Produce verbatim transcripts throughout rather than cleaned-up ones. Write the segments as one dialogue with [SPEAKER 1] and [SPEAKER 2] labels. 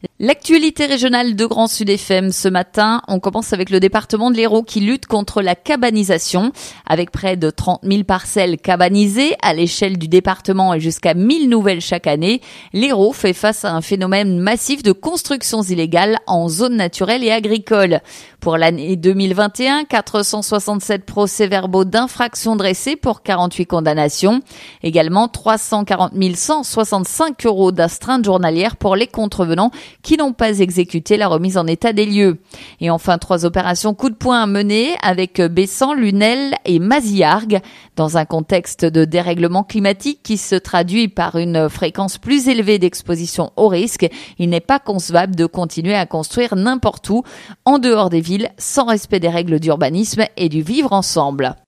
[SPEAKER 1] L'actualité régionale de Grand Sud F M ce matin, on commence avec le département de l'Hérault qui lutte contre la cabanisation. Avec près de trente mille parcelles cabanisées à l'échelle du département et jusqu'à mille nouvelles chaque année, l'Hérault fait face à un phénomène massif de constructions illégales en zone naturelle et agricole. Pour l'année deux mille vingt et un, quatre cent soixante-sept procès-verbaux d'infraction dressés pour quarante-huit condamnations. Également trois cent quarante mille cent soixante-cinq euros d'astreinte journalière pour les contrevenants qui n'ont pas exécuté la remise en état des lieux. Et enfin, trois opérations coup de poing menées avec Bessan, Lunel et Maziargues. Dans un contexte de dérèglement climatique qui se traduit par une fréquence plus élevée d'exposition au risque, il n'est pas concevable de continuer à construire n'importe où, en dehors des villes, sans respect des règles d'urbanisme et du vivre ensemble.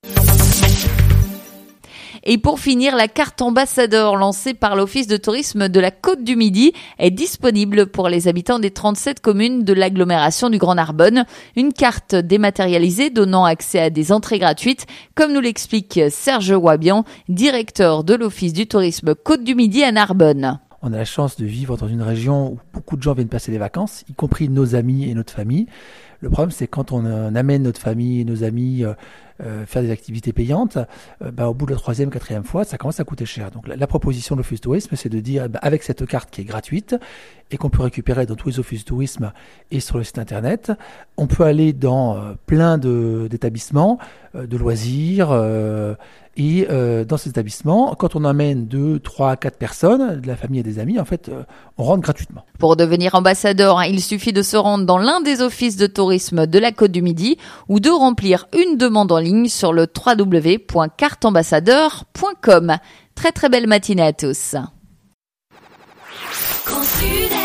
[SPEAKER 1] Et pour finir, la carte ambassadeur lancée par l'Office de tourisme de la Côte du Midi est disponible pour les habitants des trente-sept communes de l'agglomération du Grand Narbonne. Une carte dématérialisée donnant accès à des entrées gratuites, comme nous l'explique Serge Wabian, directeur de l'Office du tourisme Côte du Midi à Narbonne.
[SPEAKER 2] On a la chance de vivre dans une région où beaucoup de gens viennent passer des vacances, y compris nos amis et notre famille. Le problème, c'est quand on euh, amène notre famille et nos amis euh, euh, faire des activités payantes, euh, bah, au bout de la troisième, quatrième fois, ça commence à coûter cher. Donc la, la proposition de l'Office Tourisme, c'est de dire, bah, avec cette carte qui est gratuite et qu'on peut récupérer dans tous les offices tourisme et sur le site internet, on peut aller dans euh, plein de, d'établissements, euh, de loisirs, euh, et euh, dans ces établissements, quand on amène deux, trois, quatre personnes, de la famille et des amis, en fait, euh, on rentre gratuitement.
[SPEAKER 1] Pour devenir ambassadeur, il suffit de se rendre dans l'un des offices de tourisme de la Côte du Midi ou de remplir une demande en ligne sur le w w w point carte ambassadeur point com. Très très belle matinée à tous. Grand Sud.